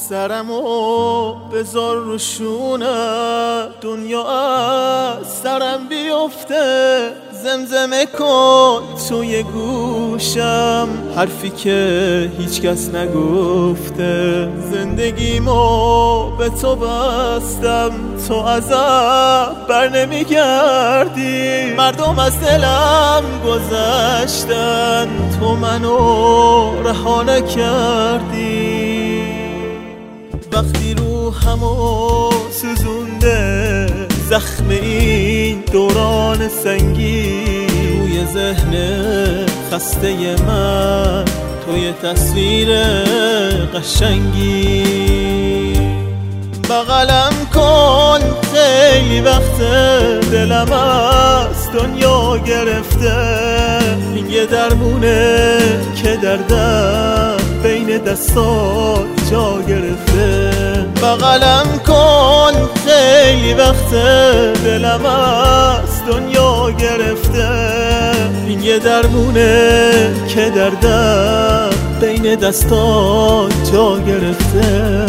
سرمو بذار رو شونه، دنیا از سرم بیفته، زمزمه کن توی گوشم حرفی که هیچ کس نگفته. زندگیمو به تو بستم، تو ازم بر نمیگردی. مردم از دلم گذشتن، تو منو رها نکردی. وقتی روحمو سوزونده زخم این دوران سنگی، توی ذهن خسته من توی تصویر قشنگی. بغلم کن خیلی وقته، دلم از دنیا گرفته. این یه درمونه که دردم بین دستات جا گرفته. بغلم کن خیلی وقته، دلم از دنیا گرفته. این یه درمونه که دردم بین دستات جا گرفته.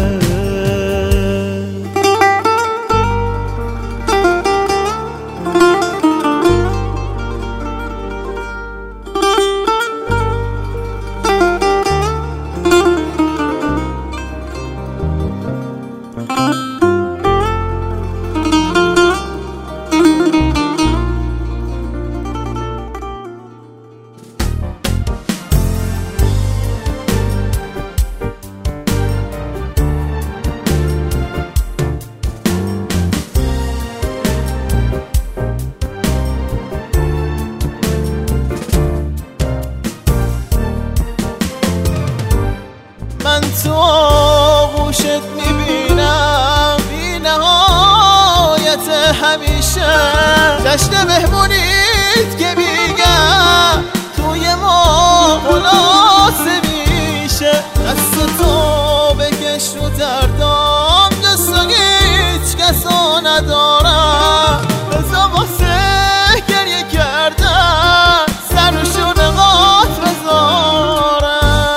من تو آغوشت میبینم بی نهایت همیشه. جشن مهمونیت که میگم توی ما خلاصه میشه. دست تو بکش رو دردام، جست هیچ کسا ندارم. بزا واسه گریه کردن سر رو شنقات بذارم.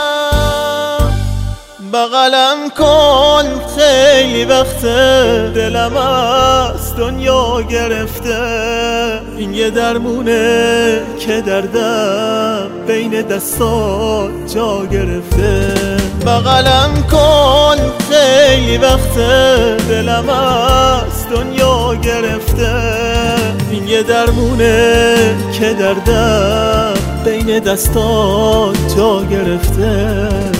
بغلم کن خیلی وقته، دلم از دنیا گرفته. این یه درمونه که دردم بین دستات جا گرفته. بغلم کن خیلی وقته، دلم از دنیا گرفته. این یه درمونه که دردم بین دستات جا گرفته.